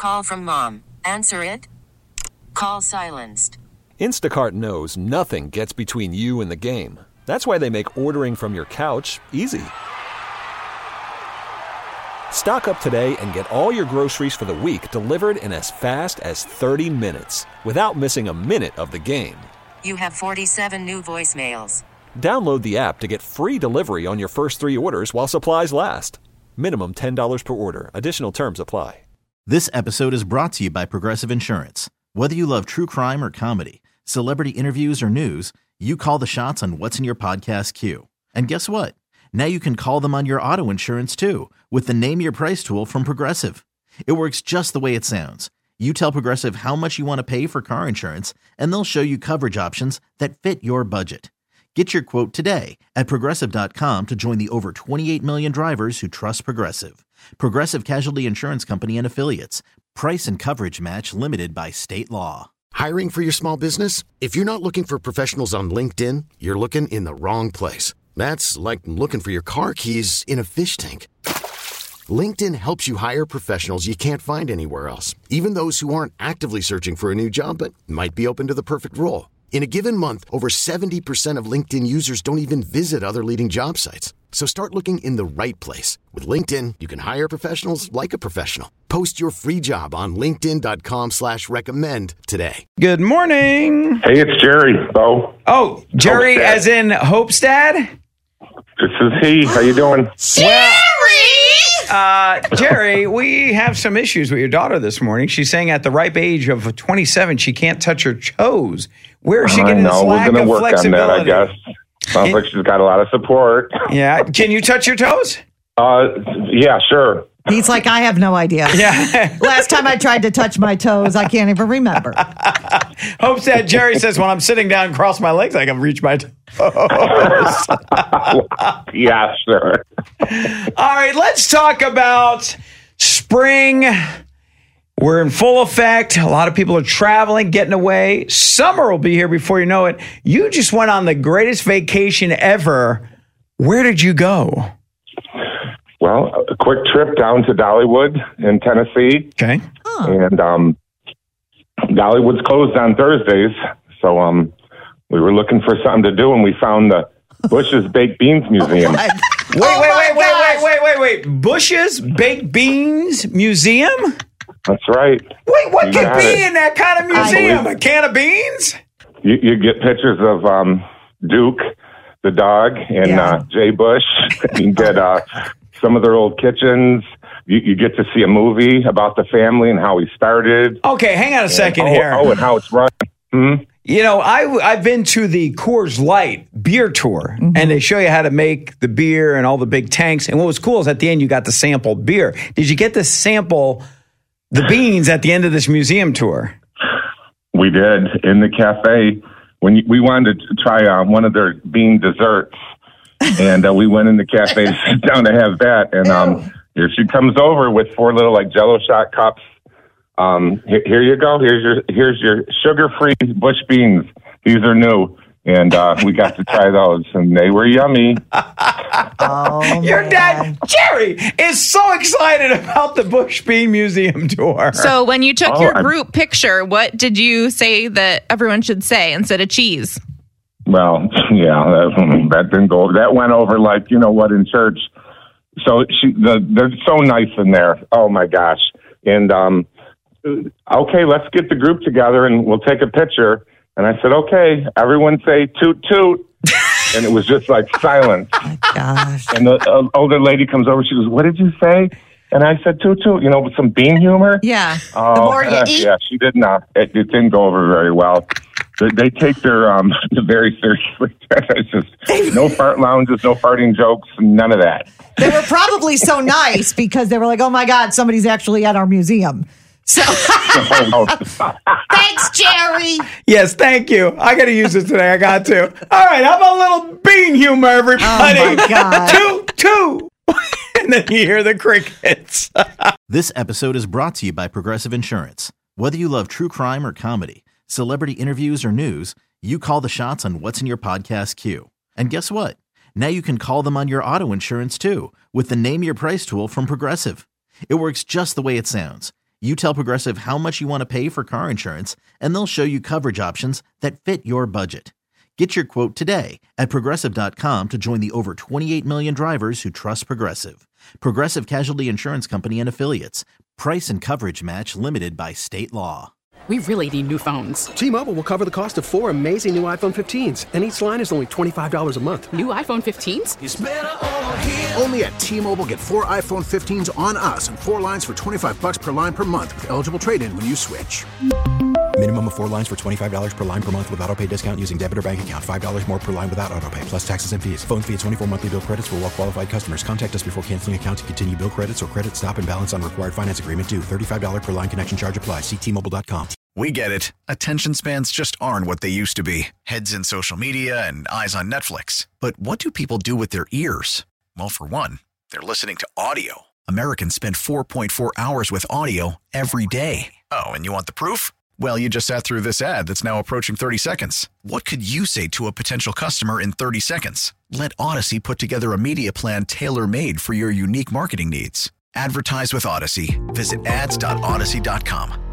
call from mom. Answer it. Call silenced. Instacart knows nothing gets between you and the game. That's why they make ordering from your couch easy. Stock up today and get all your groceries for the week delivered in as fast as 30 minutes without missing a minute of the game. You have 47 new voicemails. Download the app to get free delivery on your first 3 orders while supplies last. Minimum $10 per order. Additional terms apply. This episode is brought to you by Progressive Insurance. Whether you love true crime or comedy, celebrity interviews or news, you call the shots on what's in your podcast queue. And guess what? Now you can call them on your auto insurance too with the Name Your Price tool from Progressive. It works just the way it sounds. You tell Progressive how much you want to pay for car insurance, and they'll show you coverage options that fit your budget. Get your quote today at Progressive.com to join the over 28 million drivers who trust Progressive. Progressive Casualty Insurance Company and Affiliates. Price and coverage match limited by state law. Hiring for your small business? If you're not looking for professionals on LinkedIn, you're looking in the wrong place. That's like looking for your car keys in a fish tank. LinkedIn helps you hire professionals you can't find anywhere else, even those who aren't actively searching for a new job but might be open to the perfect role. In a given month, over 70% of LinkedIn users don't even visit other leading job sites. So start looking in the right place. With LinkedIn, you can hire professionals like a professional. Post your free job on linkedin.com/recommend today. Good morning. Hey, it's Jerry, Bo. Oh, Jerry Hopestad. as in Hopestad? This is he. How you doing? Jerry, we have some issues with your daughter this morning. She's saying at the ripe age of 27, she can't touch her toes. Where is she getting this lack we're gonna of work flexibility? on that, I guess. Sounds like she's got a lot of support. Yeah. Can you touch your toes? Yeah, sure. He's like, I have no idea. Yeah. Last time I tried to touch my toes, I can't even remember. Hopestad, Jerry says, when I'm sitting down and cross my legs, I can reach my toes. Yeah, sure. All right, let's talk about spring. We're in full effect. A lot of people are traveling, getting away. Summer will be here before you know it. You just went on the greatest vacation ever. Where did you go? Well, a quick trip down to Dollywood in Tennessee. Okay. And Dollywood's closed on Thursdays, so we were looking for something to do, and we found the Bush's Baked Beans Museum. Wait. Bush's Baked Beans Museum? That's right. Wait, what You could got be it. in that kind of museum? A can of beans? You get pictures of Duke, the dog, and Jay Bush. You get some of their old kitchens. You get to see a movie about the family and how he started. Okay, hang on a second here. Oh, and how it's run. You know, I've been to the Coors Light beer tour, and they show you how to make the beer and all the big tanks. And what was cool is at the end, you got to sample beer. Did you get to sample the beans at the end of this museum tour? We did in the cafe. When we wanted to try one of their bean desserts, and we went in the cafe to sit down to have that. And here she comes over with 4 little like Jello shot cups. Here you go. Here's your sugar-free Bush beans. These are new, and we got to try those, and they were yummy. Your dad, Jerry, is so excited about the Bush Bean Museum tour. So when you took your group picture, what did you say that everyone should say instead of cheese? Well, yeah, that didn't go. That went over like you know what in church. So they're so nice in there. Oh my gosh! And okay, let's get the group together and we'll take a picture. And I said, okay, everyone say toot toot. And it was just like silence. Oh, gosh. And the older lady comes over. She goes, what did you say? And I said, toot toot, with some bean humor. Yeah. Oh, the more you eat. Yeah, she did not. It didn't go over very well. They take their very seriously. It's just no fart lounges, no farting jokes, none of that. They were probably so nice because they were like, oh my God, somebody's actually at our museum. So thanks, Jerry. Yes, thank you. I got to use this today. I got to. All right, how about a little bean humor, everybody? Oh my God. Toot. And then you hear the crickets. This episode is brought to you by Progressive Insurance. Whether you love true crime or comedy, celebrity interviews or news, you call the shots on what's in your podcast queue. And guess what? Now you can call them on your auto insurance too with the Name Your Price tool from Progressive. It works just the way it sounds. You tell Progressive how much you want to pay for car insurance, and they'll show you coverage options that fit your budget. Get your quote today at Progressive.com to join the over 28 million drivers who trust Progressive. Progressive Casualty Insurance Company and Affiliates. Price and coverage match limited by state law. We really need new phones. T-Mobile will cover the cost of 4 amazing new iPhone 15s, and each line is only $25 a month. New iPhone 15s? It's better over here. Only at T-Mobile, get 4 iPhone 15s on us and 4 lines for $25 per line per month with eligible trade-in when you switch. Minimum of 4 lines for $25 per line per month with autopay discount using debit or bank account. $5 more per line without autopay, plus taxes and fees. Phone fee at 24 monthly bill credits for well-qualified customers. Contact us before canceling account to continue bill credits or credit stop and balance on required finance agreement due. $35 per line connection charge applies. See T-Mobile.com. We get it. Attention spans just aren't what they used to be. Heads in social media and eyes on Netflix. But what do people do with their ears? Well, for one, they're listening to audio. Americans spend 4.4 hours with audio every day. Oh, and you want the proof? Well, you just sat through this ad that's now approaching 30 seconds. What could you say to a potential customer in 30 seconds? Let Odyssey put together a media plan tailor-made for your unique marketing needs. Advertise with Odyssey. Visit ads.odyssey.com.